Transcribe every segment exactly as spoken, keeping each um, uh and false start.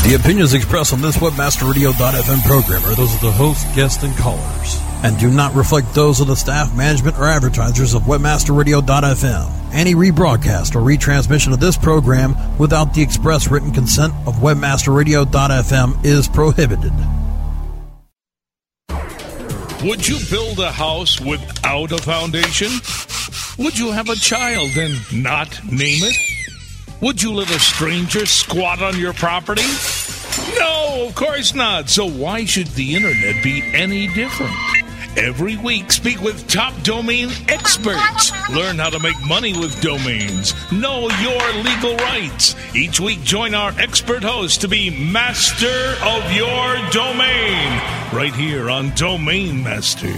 The opinions expressed on this webmaster radio dot f m program are those of the host, guests, and callers, and do not reflect those of the staff, management, or advertisers of webmaster radio dot f m. Any rebroadcast or retransmission of this program without the express written consent of webmaster radio dot f m is prohibited. Would you build a house without a foundation? Would you have a child and not name it? Would you let a stranger squat on your property? No, of course not. So why should the internet be any different? Every week, speak with top domain experts. Learn how to make money with domains. Know your legal rights. Each week, join our expert host to be master of your domain. Right here on Domain Masters.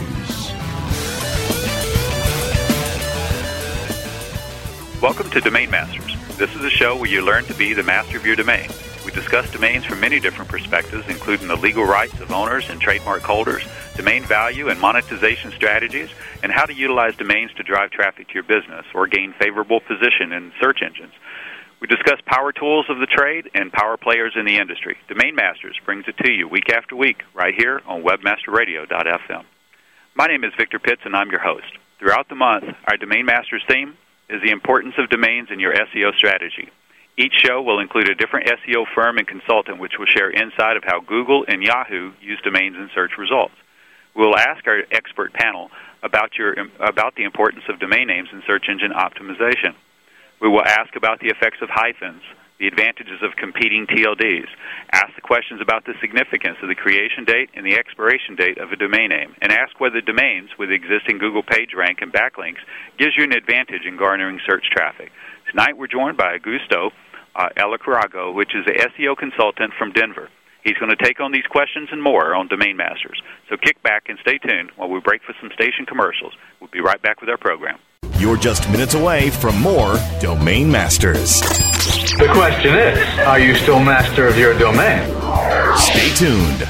Welcome to Domain Masters. This is a show where you learn to be the master of your domain. We discuss domains from many different perspectives, including the legal rights of owners and trademark holders, domain value and monetization strategies, and how to utilize domains to drive traffic to your business or gain favorable position in search engines. We discuss power tools of the trade and power players in the industry. Domain Masters brings it to you week after week right here on webmaster radio dot f m. My name is Victor Pitts, and I'm your host. Throughout the month, our Domain Masters theme is the importance of domains in your S E O strategy. Each show will include a different S E O firm and consultant which will share insight of how Google and Yahoo use domains in search results. We will ask our expert panel about your about the importance of domain names in search engine optimization. We will ask about the effects of hyphens, the advantages of competing T L Ds, ask the questions about the significance of the creation date and the expiration date of a domain name, and ask whether domains with existing Google PageRank and backlinks gives you an advantage in garnering search traffic. Tonight we're joined by Augusto uh, Elicarago, which is an S E O consultant from Denver. He's going to take on these questions and more on Domain Masters. So kick back and stay tuned while we break for some station commercials. We'll be right back with our program. You're just minutes away from more Domain Masters. The question is, are you still master of your domain? Stay tuned.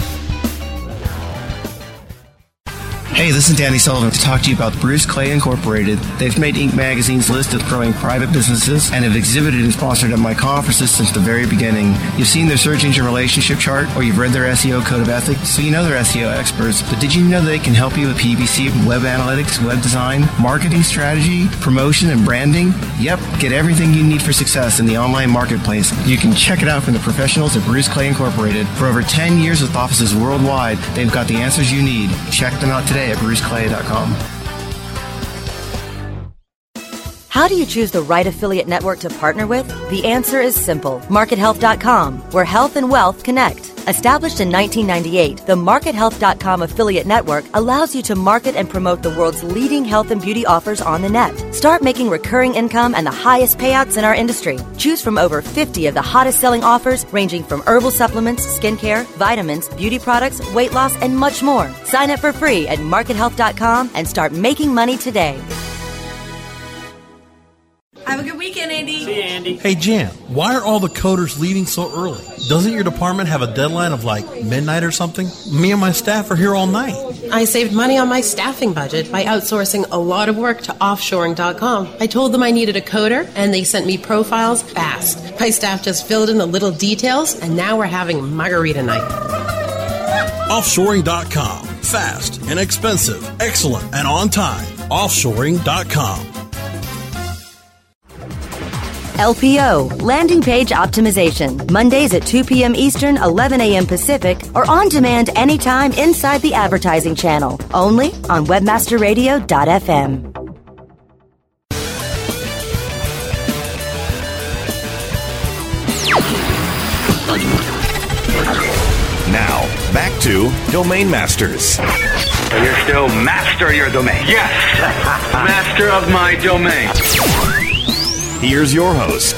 Hey, this is Danny Sullivan to talk to you about Bruce Clay Incorporated. They've made Inc Magazine's list of growing private businesses and have exhibited and sponsored at my conferences since the very beginning. You've seen their search engine relationship chart, or you've read their S E O code of ethics, so you know they're S E O experts. But did you know they can help you with P P C, web analytics, web design, marketing strategy, promotion, and branding? Yep, get everything you need for success in the online marketplace. You can check it out from the professionals at Bruce Clay Incorporated. For over ten years with offices worldwide, they've got the answers you need. Check them out today at bruce clay dot com. How do you choose the right affiliate network to partner with? The answer is simple. market health dot com, where health and wealth connect. Established in nineteen ninety-eight, the market health dot com affiliate network allows you to market and promote the world's leading health and beauty offers on the net. Start making recurring income and the highest payouts in our industry. Choose from over fifty of the hottest selling offers, ranging from herbal supplements, skincare, vitamins, beauty products, weight loss, and much more. Sign up for free at market health dot com and start making money today. Have a good weekend, Andy. See you, Andy. Hey, Jan, why are all the coders leaving so early? Doesn't your department have a deadline of like midnight or something? Me and my staff are here all night. I saved money on my staffing budget by outsourcing a lot of work to offshoring dot com. I told them I needed a coder, and they sent me profiles fast. My staff just filled in the little details, and now we're having margarita night. offshoring dot com. Fast, inexpensive, excellent, and on time. offshoring dot com. L P O, Landing Page Optimization, Mondays at two p.m. Eastern, eleven a.m. Pacific, or on demand anytime inside the advertising channel, only on webmaster radio dot f m. Now, back to Domain Masters. So you're still master of your domain? Yes! Master of my domain. Here's your host.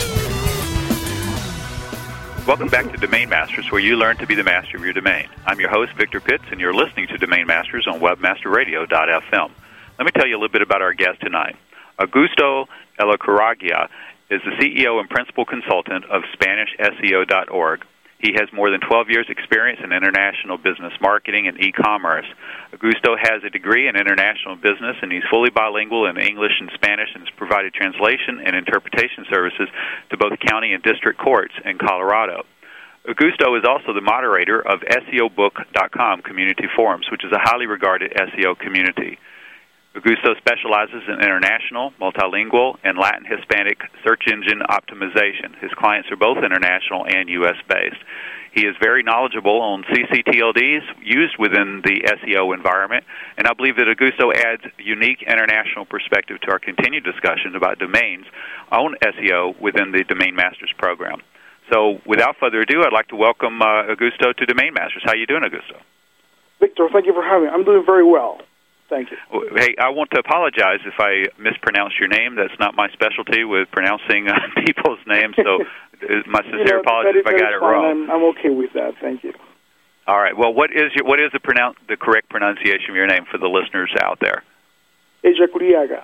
Welcome back to Domain Masters, where you learn to be the master of your domain. I'm your host, Victor Pitts, and you're listening to Domain Masters on webmaster radio dot f m. Let me tell you a little bit about our guest tonight. Augusto Elicarago is the C E O and principal consultant of Spanish S E O dot org. He has more than twelve years' experience in international business marketing and e-commerce. Augusto has a degree in international business, and he's fully bilingual in English and Spanish, and has provided translation and interpretation services to both county and district courts in Colorado. Augusto is also the moderator of S E O book dot com community forums, which is a highly regarded S E O community. Augusto specializes in international, multilingual, and Latin Hispanic search engine optimization. His clients are both international and U S-based. He is very knowledgeable on C C T L Ds used within the S E O environment, and I believe that Augusto adds a unique international perspective to our continued discussion about domains on S E O within the Domain Masters program. So without further ado, I'd like to welcome uh, Augusto to Domain Masters. How are you doing, Augusto? Victor, thank you for having me. I'm doing very well. Thank you. Hey, I want to apologize if I mispronounced your name. That's not my specialty with pronouncing uh, people's names, so my sincere you know, apologies if I got it fine. wrong. I'm, I'm okay with that. Thank you. All right. Well, what is your, what is the pronoun- the correct pronunciation of your name for the listeners out there? Ejacuriaga.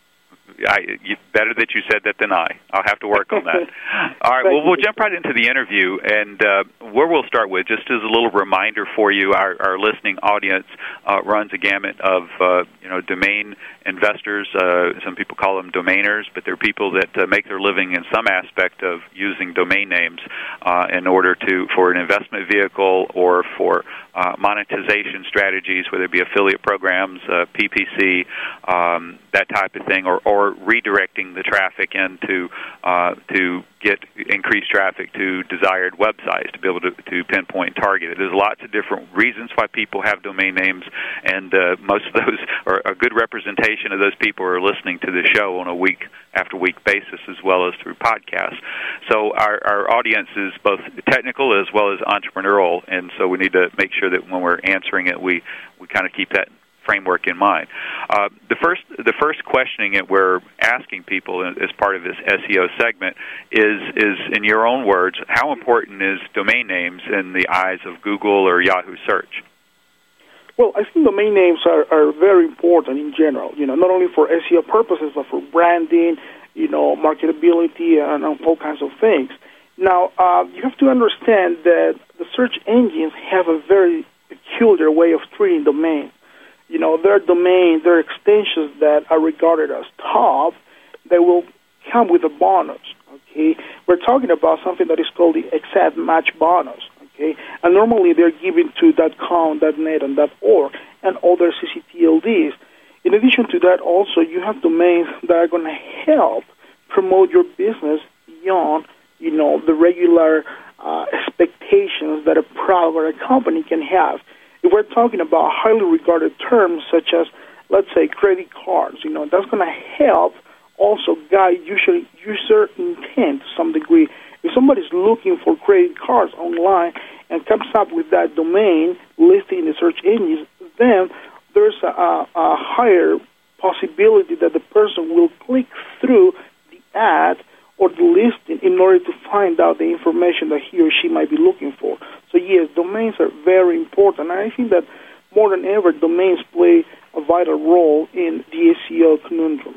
I, you, better that you said that than I. I'll have to work on that. All right, well, we'll jump right into the interview, and uh, where we'll start with, just as a little reminder for you, our, our listening audience uh, runs a gamut of, uh, you know, domain investors. Uh, some people call them domainers, but they're people that uh, make their living in some aspect of using domain names uh, in order to, for an investment vehicle or for uh, monetization strategies, whether it be affiliate programs, uh, P P C, um, that type of thing, or, or redirecting the traffic into uh, to get increased traffic to desired websites to be able to, to pinpoint and target it. There's lots of different reasons why people have domain names, and uh, most of those are a good representation of those people who are listening to the show on a week after week basis as well as through podcasts. So our, our audience is both technical as well as entrepreneurial, and so we need to make sure that when we're answering it, we, we kind of keep that framework in mind. Uh, the first the first questioning that we're asking people as part of this S E O segment is, is in your own words, how important is domain names in the eyes of Google or Yahoo search? Well, I think domain names are, are very important in general, you know, not only for S E O purposes, but for branding, you know, marketability, and all kinds of things. Now, uh, you have to understand that the search engines have a very peculiar way of treating domains. You know, there are domains, there are extensions that are regarded as top that will come with a bonus, okay? We're talking about something that is called the exact match bonus, okay? And normally they're given to .com, .net, and .org, and other C C T L Ds. In addition to that, also, you have domains that are going to help promote your business beyond, you know, the regular uh, expectations that a product or a company can have. If we're talking about highly regarded terms such as, let's say, credit cards, you know, that's going to help also guide user, user intent to some degree. If somebody's looking for credit cards online and comes up with that domain listed in the search engines, then there's a, a, a higher possibility that the person will click through the ad or the listing in order to find out the information that he or she might be looking for. So yes, domains are very important, and I think that more than ever, domains play a vital role in the S E O conundrum.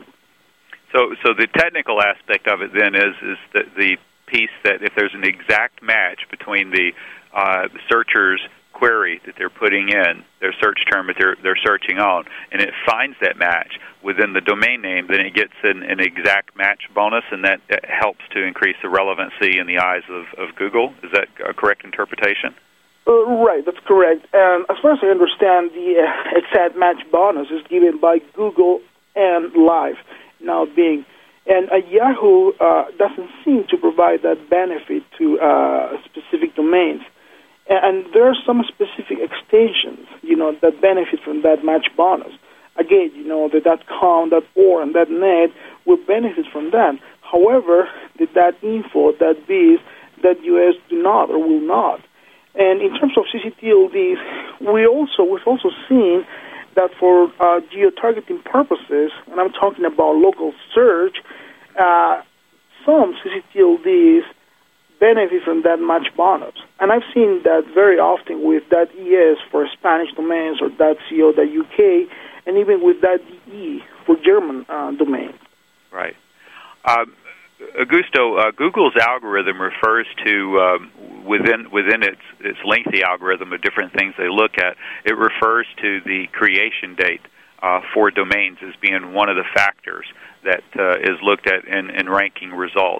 So, so the technical aspect of it then is is the, the piece that if there's an exact match between the uh, searcher's query that they're putting in, their search term that they're, they're searching on, and it finds that match within the domain name, then it gets an, an exact match bonus, and that helps to increase the relevancy in the eyes of, of Google. Is that a correct interpretation? Uh, right, that's correct. And as far as I understand, the uh, exact match bonus is given by Google and Live, now Bing. And uh, Yahoo uh, doesn't seem to provide that benefit to uh, specific domains. And there are some specific extensions, you know, that benefit from that match bonus. Again, you know, the .com, .org, and .net will benefit from that. However, the .info, .biz, .us do not or will not. And in terms of C C T L Ds, we also we've also seen that for uh, geo-targeting purposes, and I'm talking about local search, uh, some C C T L Ds benefit from that match bonus. And I've seen that very often with .es for Spanish domains or .co, .uk, and even with .de for German uh, domains. Right. Um, Augusto, uh, Google's algorithm refers to, um, within within its, its lengthy algorithm of different things they look at, it refers to the creation date uh, for domains as being one of the factors that uh, is looked at in, in ranking results.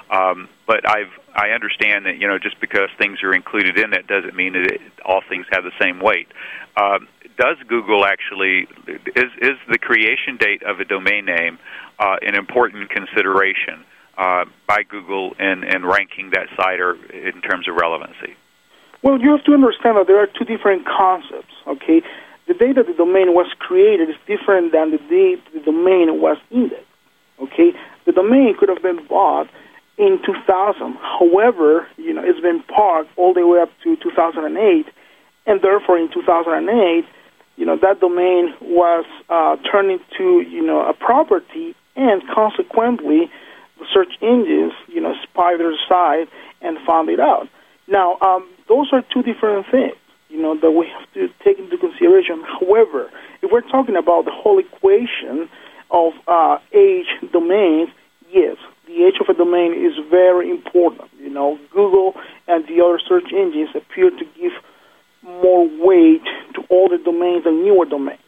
Um, but I've I understand that, you know, just because things are included in it doesn't mean that it, all things have the same weight. Um, does Google actually is is the creation date of a domain name uh, an important consideration uh, by Google in, in ranking that site or in terms of relevancy? Well, you have to understand that there are two different concepts. Okay, the date that the domain was created is different than the date the domain was indexed. Okay, the domain could have been bought in two thousand. However, you know, it's been parked all the way up to two thousand eight, and therefore in two thousand eight, you know, that domain was uh, turned into, you know, a property, and consequently, the search engines, you know, spied their site and found it out. Now, um, those are two different things, you know, that we have to take into consideration. However, if we're talking about the whole equation of uh, age domains, yes, the age of a domain is very important. You know, Google and the other search engines appear to give more weight to older domains than newer domains.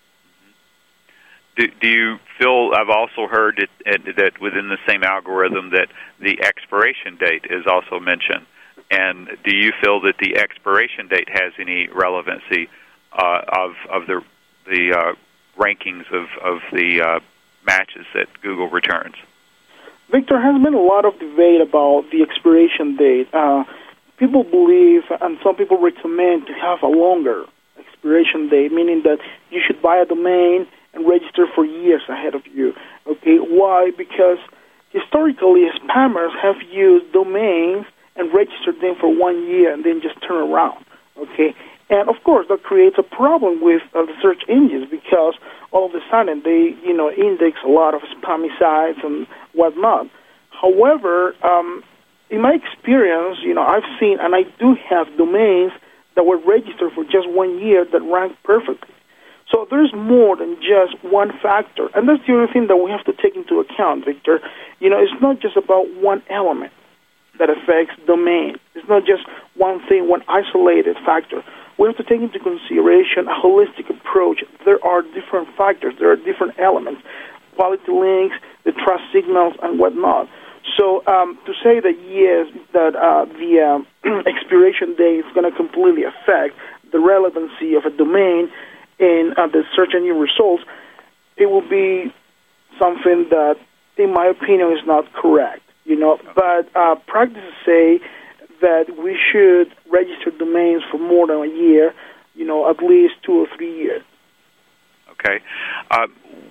Do, do you feel, I've also heard it, it, that within the same algorithm that the expiration date is also mentioned. And do you feel that the expiration date has any relevancy uh, of of the the uh, rankings of, of the uh, matches that Google returns? Victor, has been a lot of debate about the expiration date. Uh, people believe, and some people recommend, to have a longer expiration date, meaning that you should buy a domain and register for years ahead of you. Okay, why? Because historically, spammers have used domains and registered them for one year and then just turn around. Okay, and of course that creates a problem with uh, the search engines, because all of a sudden they, you know, index a lot of spammy sites and whatnot. However, um, in my experience, you know, I've seen, and I do have domains that were registered for just one year that rank perfectly. So there's more than just one factor, and that's the other thing that we have to take into account, Victor. You know, it's not just about one element that affects domain. It's not just one thing, one isolated factor. We have to take into consideration a holistic approach. There are different factors. There are different elements, quality links, the trust signals, and whatnot. So um, to say that, yes, that uh, the um, expiration date is going to completely affect the relevancy of a domain in uh, the search engine results, it will be something that, in my opinion, is not correct. You know, but uh, practices say that we should register domains for more than a year, you know, at least two or three years. Okay. Uh,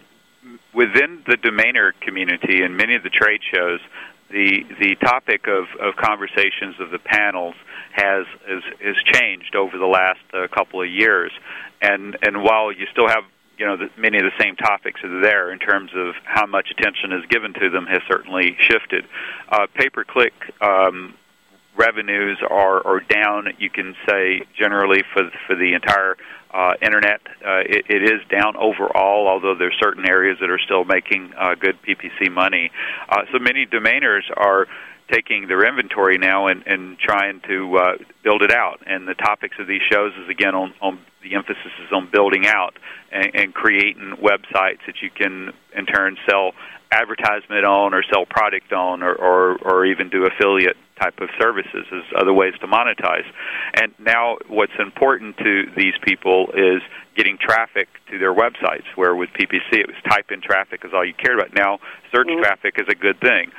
within the domainer community and many of the trade shows, the the topic of, of conversations of the panels has has, has changed over the last uh, couple of years. And and while you still have, you know, the, many of the same topics are there in terms of how much attention is given to them has certainly shifted. Uh, pay-per-click um, revenues are, are down, you can say, generally for for the entire uh, Internet. Uh, it, it is down overall, although there's certain areas that are still making uh, good P P C money. Uh, so many domainers are taking their inventory now and, and trying to uh, build it out. And the topics of these shows is, again, on, on the emphasis is on building out and, and creating websites that you can, in turn, sell advertisement on or sell product on or, or, or even do affiliate type of services as other ways to monetize. And now what's important to these people is getting traffic to their websites, where with P P C it was type-in traffic is all you cared about. Now search mm-hmm. traffic is a good thing.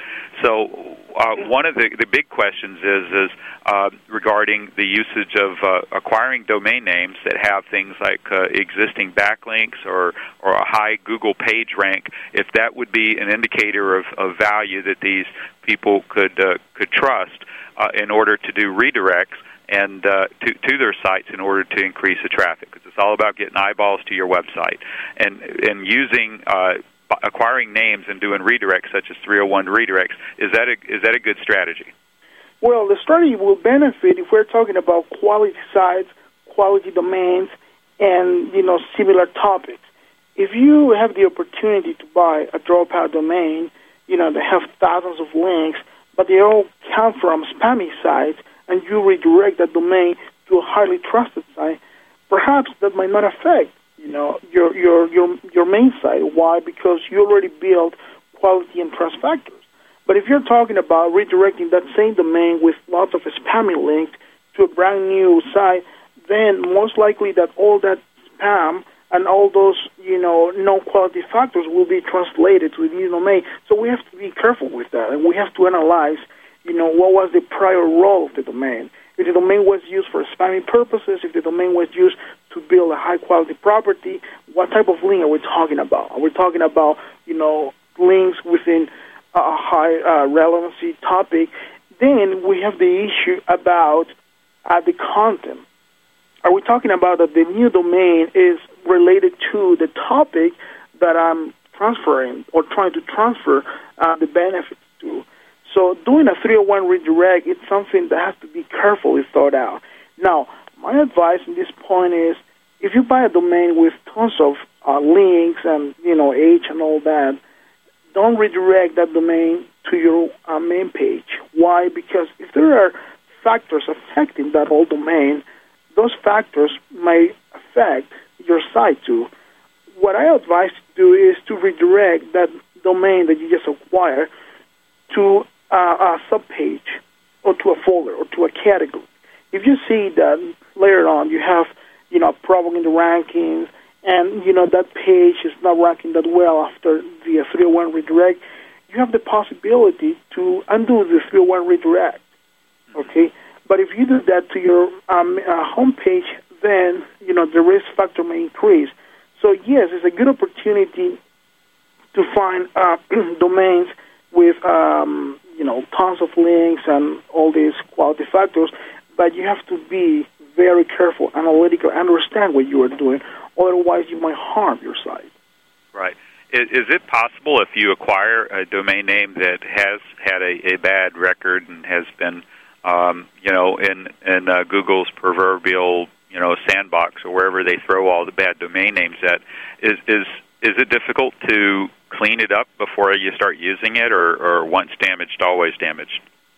So uh, one of the, the big questions is, is uh, regarding the usage of uh, acquiring domain names that have things like uh, existing backlinks or, or a high Google page rank, if that would be an indicator of, of value that these people could uh, could trust uh, in order to do redirects and uh, to, to their sites in order to increase the traffic, because it's all about getting eyeballs to your website and and using uh, acquiring names and doing redirects such as three oh one redirects. Is that a, is that a good strategy? Well, the strategy will benefit if we're talking about quality sites, quality domains, and you know similar topics. If you have the opportunity to buy a dropout domain, you know, they have thousands of links, but they all come from spammy sites, and you redirect that domain to a highly trusted site, perhaps that might not affect, you know, your your your your main site. Why? Because you already built quality and trust factors. But if you're talking about redirecting that same domain with lots of spammy links to a brand new site, then most likely that all that spam and all those, you know, non-quality factors will be translated to the new domain. So we have to be careful with that, and we have to analyze, you know, what was the prior role of the domain. If the domain was used for spamming purposes, if the domain was used to build a high-quality property, what type of link are we talking about? Are we talking about, you know, links within a high uh, relevancy topic? Then we have the issue about uh, the content. Are we talking about that the new domain is related to the topic that I'm transferring or trying to transfer uh, the benefits to? So doing a three oh one redirect is something that has to be carefully thought out. Now, my advice in this point is, if you buy a domain with tons of uh, links and, you know, H and all that, don't redirect that domain to your uh, main page. Why? Because if there are factors affecting that whole domain, those factors may affect your site too. What I advise to do is to redirect that domain that you just acquired to uh, a subpage or to a folder or to a category. If you see that later on you have, you know, a problem in the rankings and, you know, that page is not ranking that well after the three oh one redirect, you have the possibility to undo the three oh one redirect, okay? But if you do that to your um, uh, home page, then, you know, the risk factor may increase. So, yes, it's a good opportunity to find uh, domains with, um, you know, tons of links and all these quality factors, but you have to be very careful, analytical, understand what you are doing. Otherwise, you might harm your site. Right. Is, is it possible if you acquire a domain name that has had a, a bad record and has been, um, you know, in in uh, Google's proverbial, you know, sandbox or wherever they throw all the bad domain names at, is is is it difficult to clean it up before you start using it, or, or once damaged, always damaged?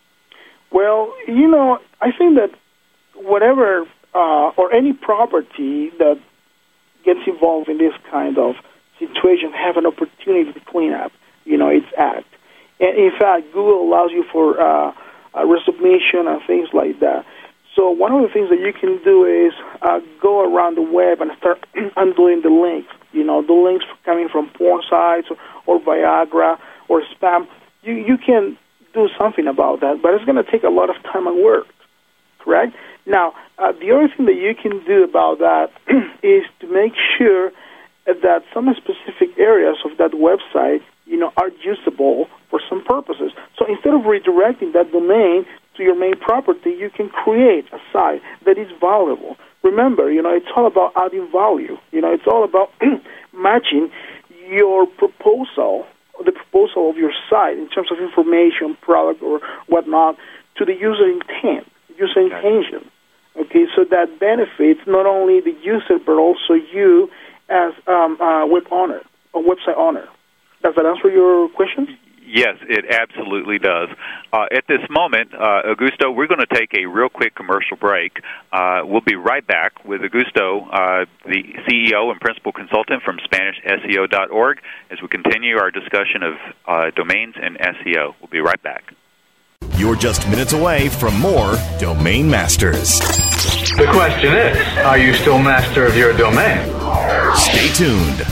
Well, you know, I think that whatever uh, or any property that gets involved in this kind of situation have an opportunity to clean up, you know, its act. And in fact, Google allows you for uh, a resubmission and things like that. So one of the things that you can do is uh, go around the web and start undoing the links. You know, the links coming from porn sites or, or Viagra or spam. You you can do something about that, but it's going to take a lot of time and work, correct? Now, uh, the other thing that you can do about that is to make sure that some specific areas of that website, you know, are usable for some purposes. So instead of redirecting that domain to your main property, you can create a site that is valuable. Remember, you know, it's all about adding value. You know, it's all about matching your proposal, the proposal of your site in terms of information, product, or whatnot, to the user intent, user intention. Okay, so that benefits not only the user but also you as um, a web owner, a website owner. Does that answer your question? Yes, it absolutely does. Uh, at this moment, uh, Augusto, we're going to take a real quick commercial break. Uh, we'll be right back with Augusto, uh, the C E O and principal consultant from Spanish S E O dot org, as we continue our discussion of uh, domains and S E O. We'll be right back. You're just minutes away from more Domain Masters. The question is, are you still master of your domain? Stay tuned.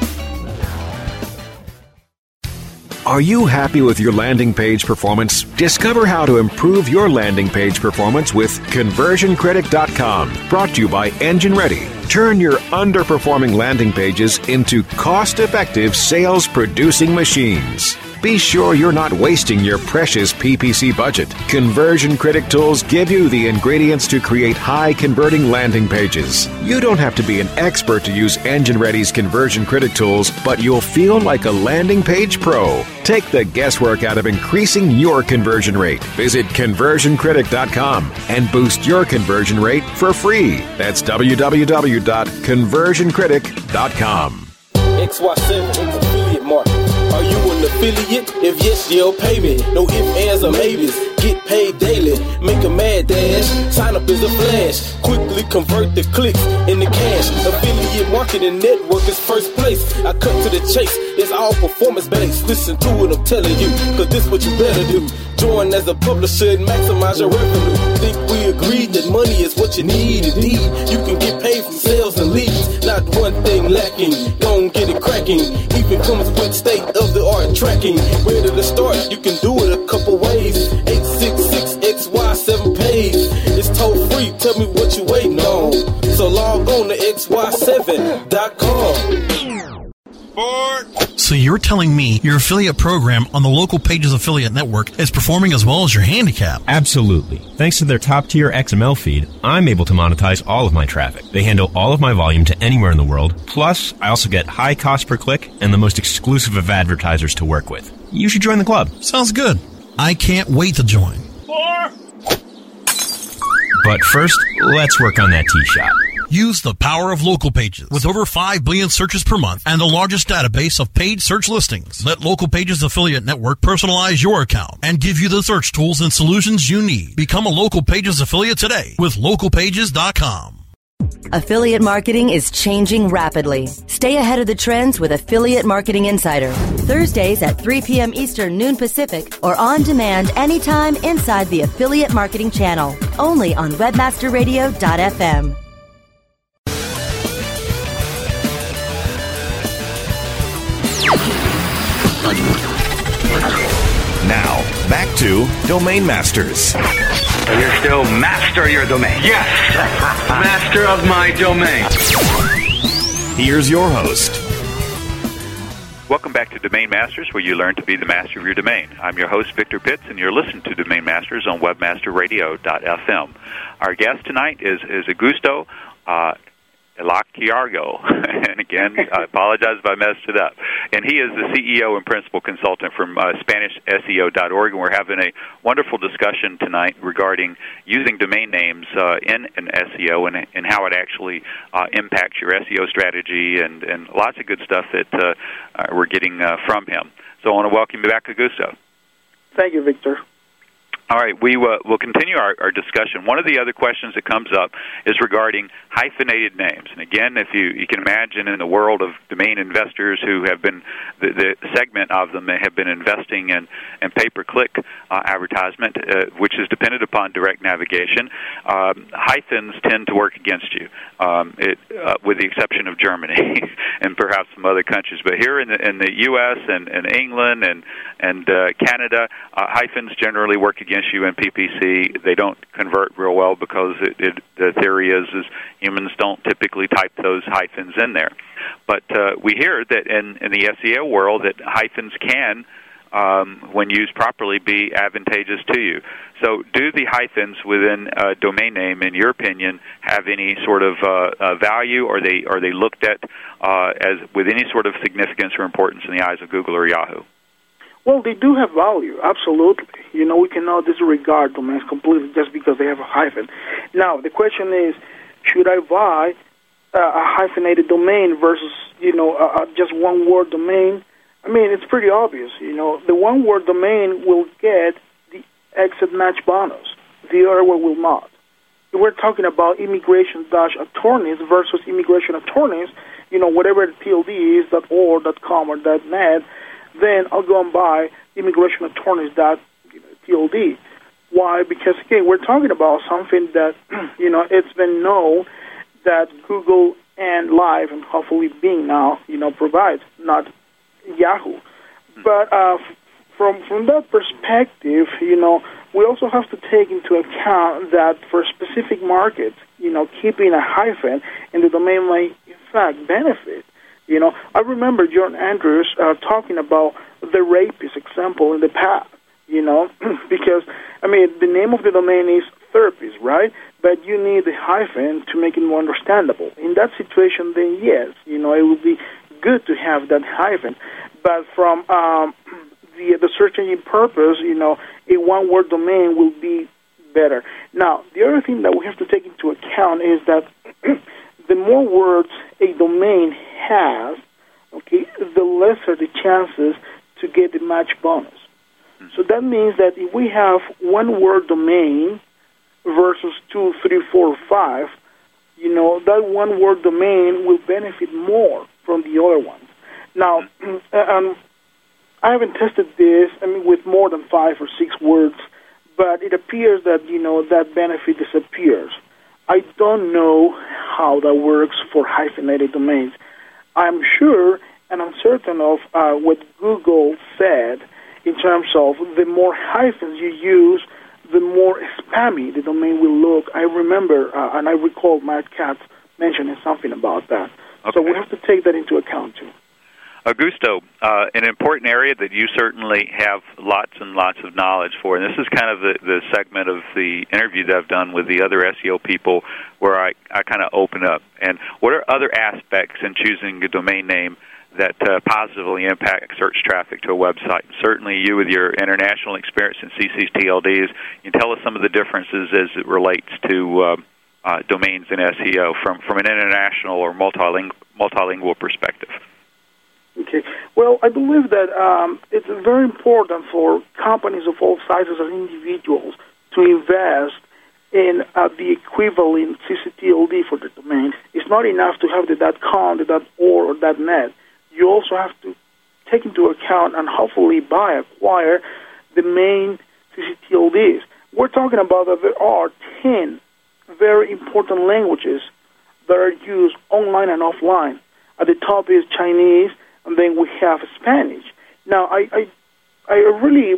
Are you happy with your landing page performance? Discover how to improve your landing page performance with Conversion Critic dot com. Brought to you by Engine Ready. Turn your underperforming landing pages into cost-effective sales-producing machines. Be sure you're not wasting your precious P P C budget. Conversion Critic tools give you the ingredients to create high-converting landing pages. You don't have to be an expert to use Engine Ready's Conversion Critic tools, but you'll feel like a landing page pro. Take the guesswork out of increasing your conversion rate. Visit Conversion Critic dot com and boost your conversion rate for free. That's w w w dot Conversion Critic dot com. X Y seven is affiliate market. Are you an affiliate? If yes, you'll pay me. No ifs, ands, or maybes. Get paid daily. Make a mad dash. Sign up as a flash. Quickly We convert the clicks into cash. Affiliate marketing network is first place. I cut to the chase. It's all performance based. Listen to what I'm telling you, cause this what you better do. Join as a publisher and maximize your revenue. Think we agreed that money is what you need. Indeed, you can get paid from sales and leads. Not one thing lacking. Don't get it cracking. Even comes with state of the art tracking. Ready to start? You can do it a couple ways. eight six six X Y seven pays. It's toll free. Tell me what you waiting on. So log on to X Y seven dot com. So you're telling me your affiliate program on the Local Pages Affiliate Network is performing as well as your handicap? Absolutely. Thanks to their top-tier X M L feed, I'm able to monetize all of my traffic. They handle all of my volume to anywhere in the world. Plus, I also get high cost per click and the most exclusive of advertisers to work with. You should join the club. Sounds good. I can't wait to join. Four. But first, let's work on that tee shot. Use the power of Local Pages. With over five billion searches per month and the largest database of paid search listings, let Local Pages Affiliate Network personalize your account and give you the search tools and solutions you need. Become a Local Pages affiliate today with local pages dot com. Affiliate marketing is changing rapidly. Stay ahead of the trends with Affiliate Marketing Insider. Thursdays at three p.m. Eastern, noon Pacific, or on demand anytime inside the Affiliate Marketing channel. Only on webmaster radio dot f m. Now, back to Domain Masters. You're still master your domain. Yes, master of my domain. Here's your host. Welcome back to Domain Masters, where you learn to be the master of your domain. I'm your host, Victor Pitts, and you're listening to Domain Masters on webmaster radio dot f m. Our guest tonight is, is Augusto uh, Elacquiargo. And again, I apologize if I messed it up. And he is the C E O and principal consultant from uh, Spanish S E O dot org, and we're having a wonderful discussion tonight regarding using domain names uh, in an S E O and, and how it actually uh, impacts your S E O strategy, and, and lots of good stuff that uh, uh, we're getting uh, from him. So I want to welcome you back, Augusto. Thank you, Victor. All right, we uh, will continue our, our discussion. One of the other questions that comes up is regarding hyphenated names. And again, if you, you can imagine in the world of domain investors who have been, the, the segment of them that have been investing in, in pay-per-click uh, advertisement, uh, which is dependent upon direct navigation, um, hyphens tend to work against you, um, it, uh, with the exception of Germany and perhaps some other countries. But here in the, in the U S and, and England and, and uh, Canada, uh, hyphens generally work against you in P P C. They don't convert real well because it, it, the theory is, is humans don't typically type those hyphens in there. But uh, we hear that in, in the S E O world that hyphens can, um, when used properly, be advantageous to you. So do the hyphens within a domain name, in your opinion, have any sort of uh, uh, value, or are they, are they looked at uh, as with any sort of significance or importance in the eyes of Google or Yahoo? Well, they do have value, absolutely. You know, we cannot disregard domains completely just because they have a hyphen. Now, the question is, should I buy uh, a hyphenated domain versus, you know, uh, just one-word domain? I mean, it's pretty obvious. You know, the one-word domain will get the exit match bonus. The other one will not. If we're talking about immigration-attorneys versus immigration attorneys, you know, whatever the T L D is, .org, .com, or .net, then I'll go and buy immigration attorneys dot T L D. Why? Because, again, we're talking about something that, you know, it's been known that Google and Live, and hopefully Bing now, you know, provides, not Yahoo. But uh, from from that perspective, you know, we also have to take into account that for specific markets, you know, keeping a hyphen in the domain might, in fact, benefit. You know, I remember John Andrews uh, talking about the rapist example in the past, you know, because, I mean, the name of the domain is therapist, right? But you need the hyphen to make it more understandable. In that situation, then yes, you know, it would be good to have that hyphen. But from um, the, the search engine purpose, you know, a one-word domain will be better. Now, the other thing that we have to take into account is that the more words a domain has, okay, the lesser the chances to get the match bonus. So that means that if we have one word domain versus two, three, four, five, you know, that one-word domain will benefit more from the other ones. Now, um, I haven't tested this, I mean, with more than five or six words, but it appears that, you know, that benefit disappears. I don't know how that works for hyphenated domains. I'm sure and I'm certain of uh, what Google said in terms of the more hyphens you use, the more spammy the domain will look. I remember, uh, and I recall Matt Katz mentioning something about that. Okay. So we have to take that into account, too. Augusto, uh, an important area that you certainly have lots and lots of knowledge for, and this is kind of the, the segment of the interview that I've done with the other S E O people where I, I kind of open up. And what are other aspects in choosing a domain name that uh, positively impact search traffic to a website? Certainly you with your international experience in C C T L Ds, you can tell us some of the differences as it relates to uh, uh, domains in S E O from, from an international or multilingual, multilingual perspective. Okay. Well, I believe that um, it's very important for companies of all sizes and individuals to invest in uh, the equivalent C C T L D for the domain. It's not enough to have the .com, the .org, or .net. You also have to take into account and hopefully buy, acquire the main C C T L Ds. We're talking about that there are ten very important languages that are used online and offline. At the top is Chinese, and then we have Spanish. Now, I, I, I really,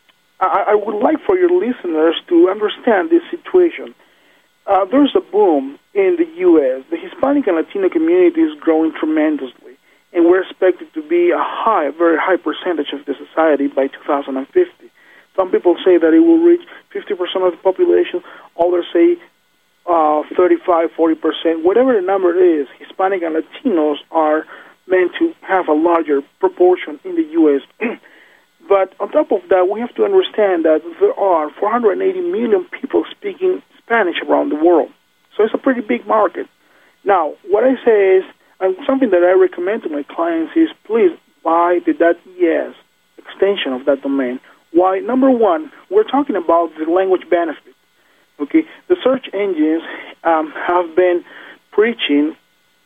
I, I would like for your listeners to understand this situation. Uh, there's a boom in the U S The Hispanic and Latino community is growing tremendously, and we're expected to be a high, very high percentage of the society by two thousand fifty. Some people say that it will reach fifty percent of the population. Others say uh, thirty-five, forty percent. Whatever the number is, Hispanic and Latinos are meant to have a larger proportion in the U S But on top of that, we have to understand that there are four hundred eighty million people speaking Spanish around the world. So it's a pretty big market. Now, what I say is, and something that I recommend to my clients is, please buy the .es extension of that domain. Why? Number one, we're talking about the language benefit. Okay, the search engines um, have been preaching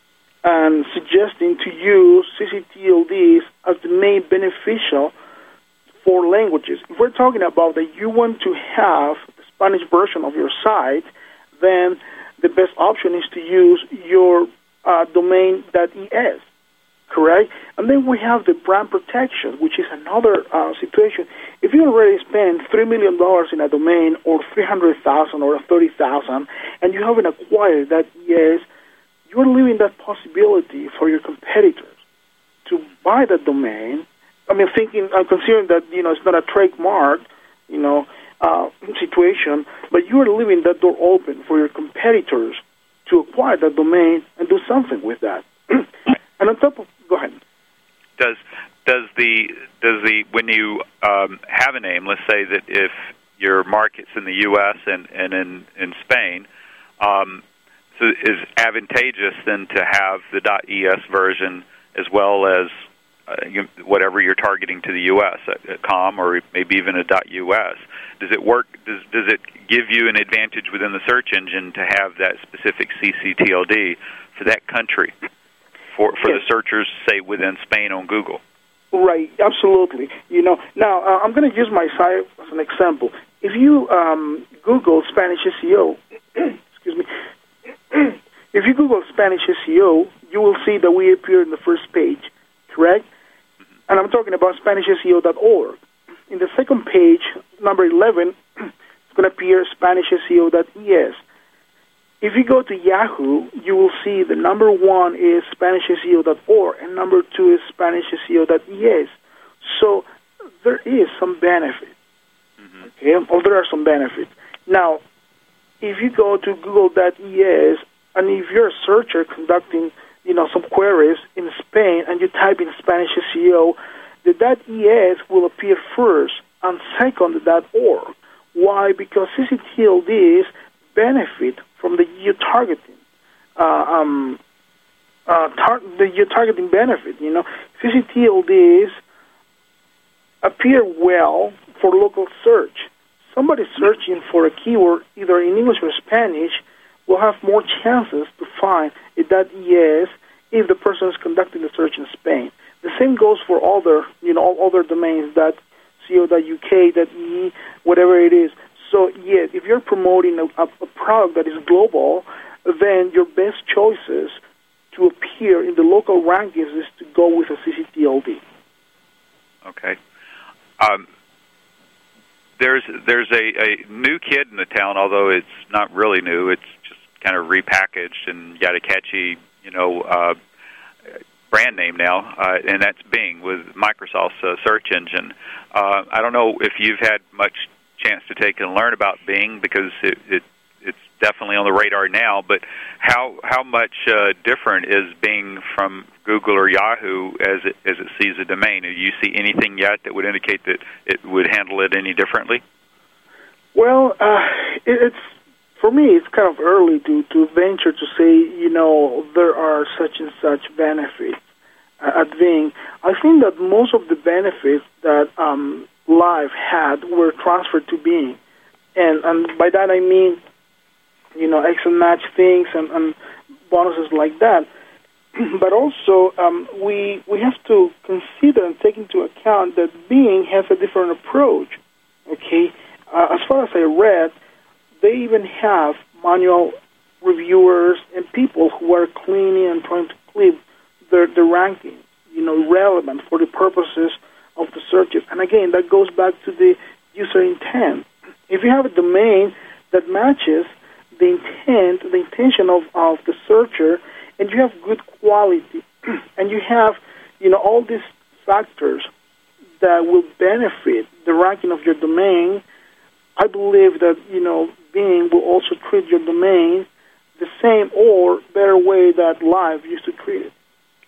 and suggesting to use C C T L Ds as the main beneficial for languages. If we're talking about that you want to have the Spanish version of your site, then the best option is to use your uh, domain .es, correct? And then we have the brand protection, which is another uh, situation. If you already spend three million dollars in a domain, or three hundred thousand dollars or thirty thousand dollars, and you haven't acquired .es, you're leaving that possibility for your competitors to buy that domain. I mean, thinking, I'm considering that, you know, it's not a trademark, you know, uh, situation, but you are leaving that door open for your competitors to acquire that domain and do something with that. And on top of, go ahead. Does does the does the when you um, have a name, let's say that if your market's in the U S and and in in Spain. Um, So is advantageous then to have the .es version as well as uh, you, whatever you're targeting to the U S, a, a com or maybe even a .us. Does it work? Does does it give you an advantage within the search engine to have that specific C C T L D for that country for for yes. the searchers, say within Spain on Google? Right, absolutely. You know, now uh, I'm going to use my site as an example. If you um, Google Spanish S E O, excuse me. If you Google Spanish S E O, you will see that we appear in the first page, correct? And I'm talking about Spanish S E O dot org. In the second page, number eleven, it's going to appear Spanish S E O dot E S. If you go to Yahoo, you will see the number one is Spanish S E O dot org, and number two is Spanish S E O dot E S. So there is some benefit, mm-hmm. okay? Or there are some benefits. Now, if you go to Google dot E S, and if you're a searcher conducting, you know, some queries in Spain, and you type in Spanish S E O, the .es will appear first, and second the .org. Why? Because C C T L Ds benefit from the geo-targeting, uh, um, uh, tar- the geo-targeting benefit. You know, C C T L Ds appear well for local search. Somebody searching for a keyword, either in English or Spanish, will have more chances to find a .es if the person is conducting the search in Spain. The same goes for other, you know, all other domains, .co, .uk, .e, whatever it is. So, yes, if you're promoting a, a product that is global, then your best choices to appear in the local rankings is to go with a C C T L D. Okay. Um, there's there's a, a new kid in the town, although it's not really new. It's just kind of repackaged and got a catchy, you know, uh, brand name now, uh, and that's Bing with Microsoft's uh, search engine. Uh, I don't know if you've had much chance to take and learn about Bing because it, it it's definitely on the radar now, but how how much uh, different is Bing from Google or Yahoo as it as it sees a domain? Do you see anything yet that would indicate that it would handle it any differently? Well, uh, it, it's for me, it's kind of early to, to venture to say, you know, there are such and such benefits uh, at Bing. I think that most of the benefits that um, Live had were transferred to Bing, and and by that I mean, you know, X and match things and, and bonuses like that. But also, um, we we have to consider and take into account that Bing has a different approach. Okay, uh, as far as I read, they even have manual reviewers and people who are cleaning and trying to clip their the ranking, you know, relevant for the purposes of the searches. And again, that goes back to the user intent. If you have a domain that matches the intent, the intention of, of the searcher, and you have good quality, and you have, you know, all these factors that will benefit the ranking of your domain, I believe that, you know, Bing will also treat your domain the same or better way that Live used to treat it.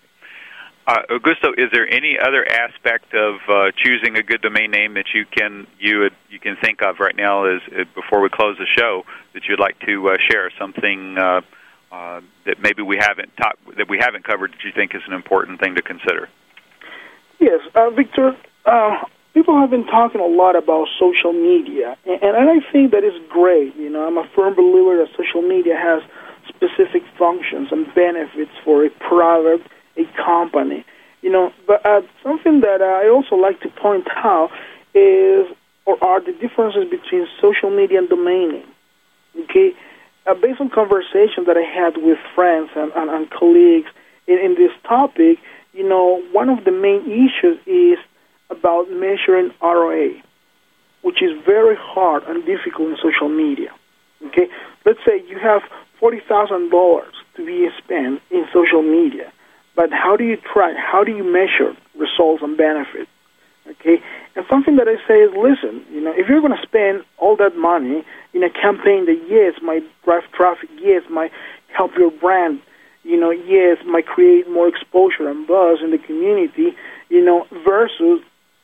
Uh, Augusto, is there any other aspect of uh, choosing a good domain name that you can you would, you can think of right now as uh, before we close the show that you'd like to uh, share? Something uh, uh, that maybe we haven't talk, that we haven't covered that you think is an important thing to consider? Yes, uh, Victor. Uh, people have been talking a lot about social media, and, and I think that is great. You know, I'm a firm believer that social media has specific functions and benefits for a product, a company, you know, but uh, something that I also like to point out is, or are the differences between social media and domaining, okay? Uh, based on conversations that I had with friends and, and, and colleagues in, in this topic, you know, one of the main issues is about measuring R O A, which is very hard and difficult in social media, okay? Let's say you have forty thousand dollars to be spent in social media. But how do you track, how do you measure results and benefits? Okay? And something that I say is, listen, you know, if you're going to spend all that money in a campaign that, yes, might drive traffic, yes, might help your brand, you know, yes, might create more exposure and buzz in the community, you know, versus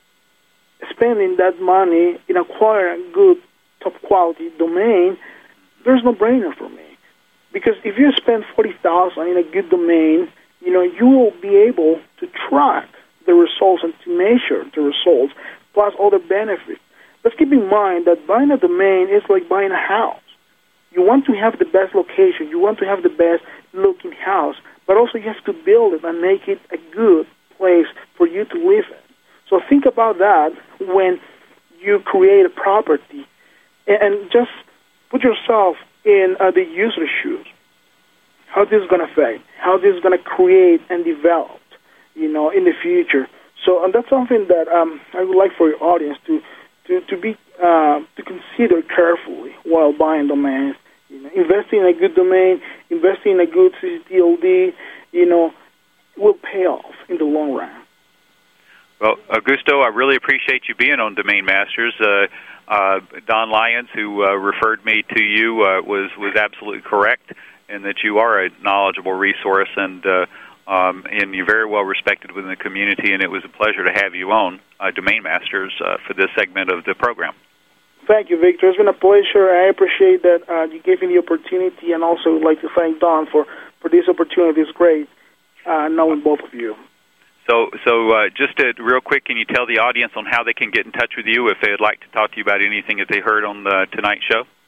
spending that money in acquiring a good, top-quality domain, there's no brainer for me. Because if you spend forty thousand dollars in a good domain, you know, you will be able to track the results and to measure the results, plus other benefits. Let's keep in mind that buying a domain is like buying a house. You want to have the best location, you want to have the best looking house, but also you have to build it and make it a good place for you to live in. So think about that when you create a property, and just put yourself in uh, the user's shoes. How this is going to affect, how this is going to create and develop, you know, in the future. So, and that's something that um, I would like for your audience to to to be uh, to consider carefully while buying domains. You know, investing in a good domain, investing in a good C C T L D, you know, will pay off in the long run. Well, Augusto, I really appreciate you being on Domain Masters. Uh, uh, Don Lyons, who uh, referred me to you, uh, was was absolutely correct, and that you are a knowledgeable resource, and uh, um, and you're very well respected within the community, and it was a pleasure to have you on uh, Domain Masters uh, for this segment of the program. Thank you, Victor. It's been a pleasure. I appreciate that uh, you gave me the opportunity, and also would like to thank Don for, for this opportunity. It's great uh, knowing both of you. So, so uh, just to, real quick, can you tell the audience on how they can get in touch with you if they'd like to talk to you about anything that they heard on the tonight's show?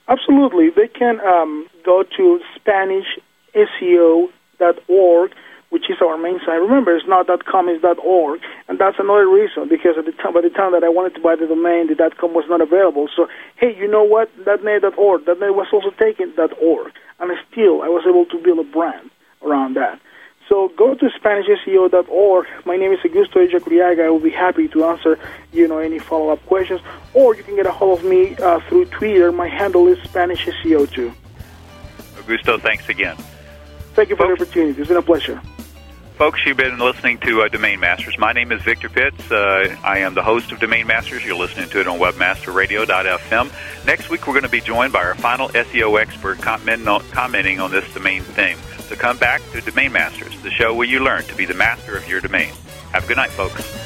Absolutely. They can um, go to Spanish S E O dot org, which is our main site. Remember, it's not .com, it's .org, and that's another reason, because at the time, by the time that I wanted to buy the domain, the .com was not available. So, hey, you know what? .net dot org. .net was also taken .org, and still I was able to build a brand around that. So go to Spanish S E O dot org. My name is Augusto Echecriaga. I will be happy to answer, you know, any follow-up questions. Or you can get a hold of me uh, through Twitter. My handle is Spanish S E O two. Augusto, thanks again. Thank you for Folks, the opportunity. It's been a pleasure. Folks, you've been listening to uh, Domain Masters. My name is Victor Pitts. Uh, I am the host of Domain Masters. You're listening to it on webmaster radio dot f m. Next week, we're going to be joined by our final S E O expert commenting on, commenting on this domain theme. So come back to Domain Masters, the show where you learn to be the master of your domain. Have a good night, folks.